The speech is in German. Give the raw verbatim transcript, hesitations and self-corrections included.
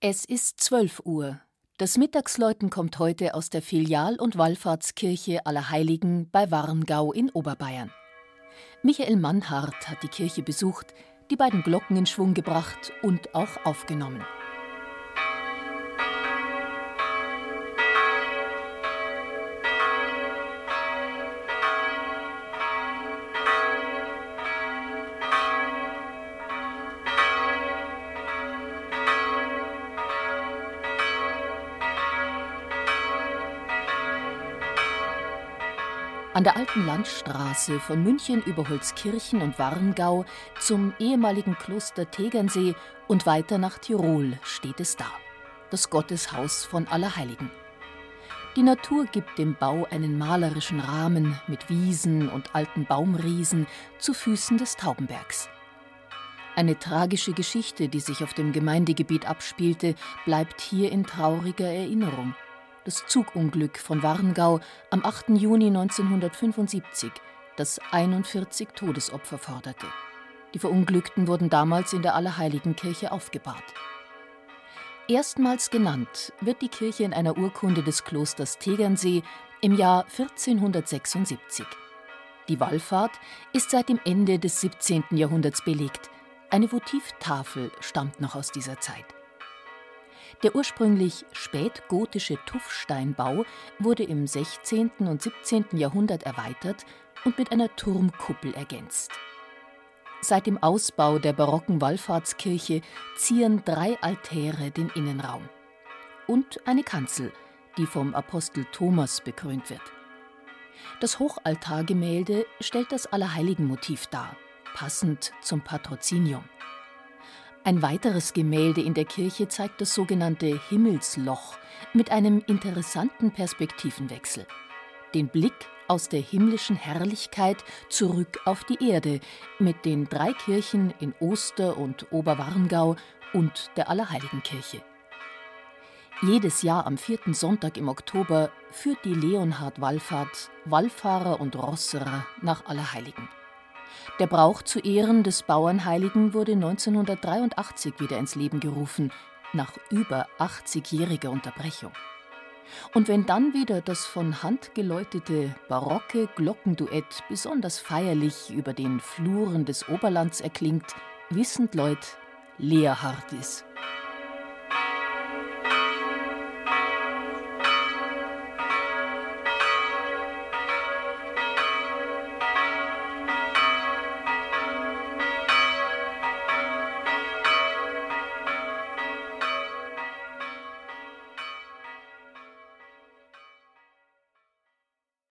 Es ist zwölf Uhr. Das Mittagsläuten kommt heute aus der Filial- und Wallfahrtskirche Allerheiligen bei Warngau in Oberbayern. Michael Mannhardt hat die Kirche besucht, die beiden Glocken in Schwung gebracht und auch aufgenommen. An der alten Landstraße von München über Holzkirchen und Warngau zum ehemaligen Kloster Tegernsee und weiter nach Tirol steht es da, das Gotteshaus von Allerheiligen. Die Natur gibt dem Bau einen malerischen Rahmen mit Wiesen und alten Baumriesen zu Füßen des Taubenbergs. Eine tragische Geschichte, die sich auf dem Gemeindegebiet abspielte, bleibt hier in trauriger Erinnerung. Das Zugunglück von Warngau am achten Juni neunzehnhundertfünfundsiebzig, das einundvierzig Todesopfer forderte. Die Verunglückten wurden damals in der Allerheiligenkirche aufgebahrt. Erstmals genannt wird die Kirche in einer Urkunde des Klosters Tegernsee im Jahr vierzehnhundertsechsundsiebzig. Die Wallfahrt ist seit dem Ende des siebzehnten Jahrhunderts belegt. Eine Votivtafel stammt noch aus dieser Zeit. Der ursprünglich spätgotische Tuffsteinbau wurde im sechzehnten und siebzehnten Jahrhundert erweitert und mit einer Turmkuppel ergänzt. Seit dem Ausbau der barocken Wallfahrtskirche zieren drei Altäre den Innenraum und eine Kanzel, die vom Apostel Thomas bekrönt wird. Das Hochaltargemälde stellt das Allerheiligenmotiv dar, passend zum Patrozinium. Ein weiteres Gemälde in der Kirche zeigt das sogenannte Himmelsloch mit einem interessanten Perspektivenwechsel. Den Blick aus der himmlischen Herrlichkeit zurück auf die Erde mit den drei Kirchen in Oster- und Oberwarngau und der Allerheiligenkirche. Jedes Jahr am vierten Sonntag im Oktober führt die Leonhard-Wallfahrt Wallfahrer und Rosserer nach Allerheiligen. Der Brauch zu Ehren des Bauernheiligen wurde neunzehnhundertdreiundachtzig wieder ins Leben gerufen, nach über achtzigjähriger Unterbrechung. Und wenn dann wieder das von Hand geläutete barocke Glockenduett besonders feierlich über den Fluren des Oberlands erklingt, wissen Leut, Leerhard is.